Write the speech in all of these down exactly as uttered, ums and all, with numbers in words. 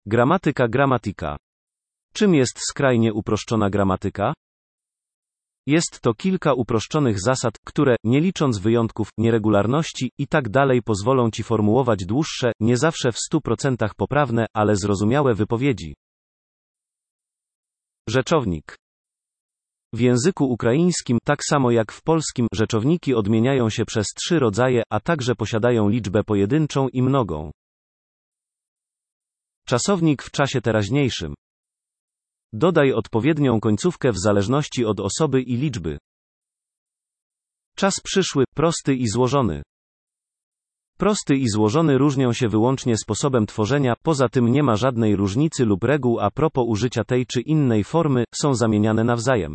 Gramatyka gramatika. Czym jest skrajnie uproszczona gramatyka? Jest to kilka uproszczonych zasad, które, nie licząc wyjątków, nieregularności i tak dalej pozwolą Ci formułować dłuższe, nie zawsze w stu procentach poprawne, ale zrozumiałe wypowiedzi. Rzeczownik. W języku ukraińskim, tak samo jak w polskim, rzeczowniki odmieniają się przez trzy rodzaje, a także posiadają liczbę pojedynczą i mnogą. Czasownik w czasie teraźniejszym. Dodaj odpowiednią końcówkę w zależności od osoby i liczby. Czas przyszły, prosty i złożony. Prosty i złożony różnią się wyłącznie sposobem tworzenia, poza tym nie ma żadnej różnicy lub reguł a propos użycia tej czy innej formy, są zamieniane nawzajem.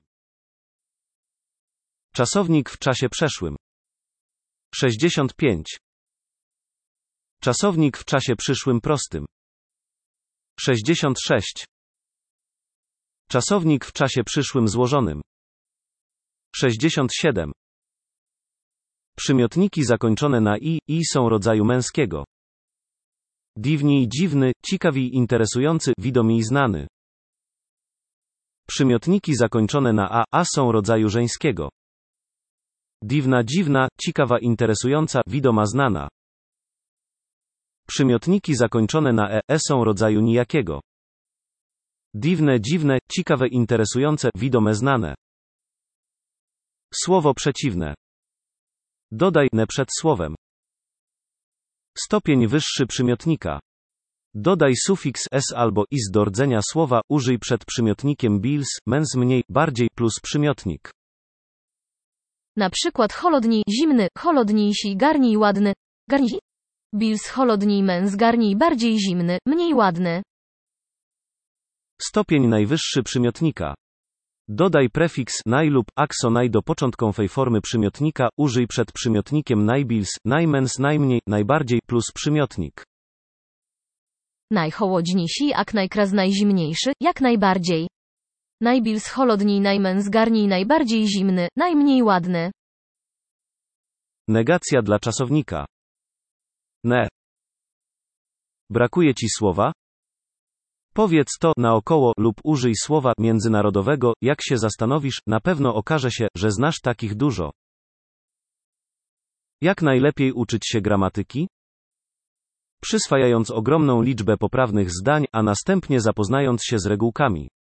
Czasownik w czasie przeszłym. sześćdziesiąt pięć. Czasownik w czasie przyszłym prostym. sześćdziesiąt sześć. Czasownik w czasie przyszłym złożonym. sześćdziesiąt siedem. Przymiotniki zakończone na i, i są rodzaju męskiego. Dziwni, dziwny, ciekawi, interesujący, widomi i znany. Przymiotniki zakończone na a, a są rodzaju żeńskiego. Dziwna, dziwna, ciekawa, interesująca, widoma, znana. Przymiotniki zakończone na e, e są rodzaju nijakiego. Dziwne, dziwne, ciekawe, interesujące, widome, znane. Słowo przeciwne. Dodaj ne przed słowem. Stopień wyższy przymiotnika. Dodaj sufiks s albo is do rdzenia słowa, użyj przed przymiotnikiem bils, mens mniej, bardziej plus przymiotnik. Na przykład holodniej, zimny, holodniejsi, garniej, ładny, garniej. Bils holodniej, mens garniej, bardziej zimny, mniej ładny. Stopień najwyższy przymiotnika. Dodaj prefiks naj lub akso naj do początkowej formy przymiotnika, użyj przed przymiotnikiem najbils, najmens najmniej, najbardziej plus przymiotnik. Najchłodniejsi, ak najkraz najzimniejszy, jak najbardziej. Najbils holodniej, najmens garniej, najbardziej zimny, najmniej ładny. Negacja dla czasownika. Ne. Brakuje Ci słowa? Powiedz to naokoło lub użyj słowa międzynarodowego, jak się zastanowisz, na pewno okaże się, że znasz takich dużo. Jak najlepiej uczyć się gramatyki? Przyswajając ogromną liczbę poprawnych zdań, a następnie zapoznając się z regułkami.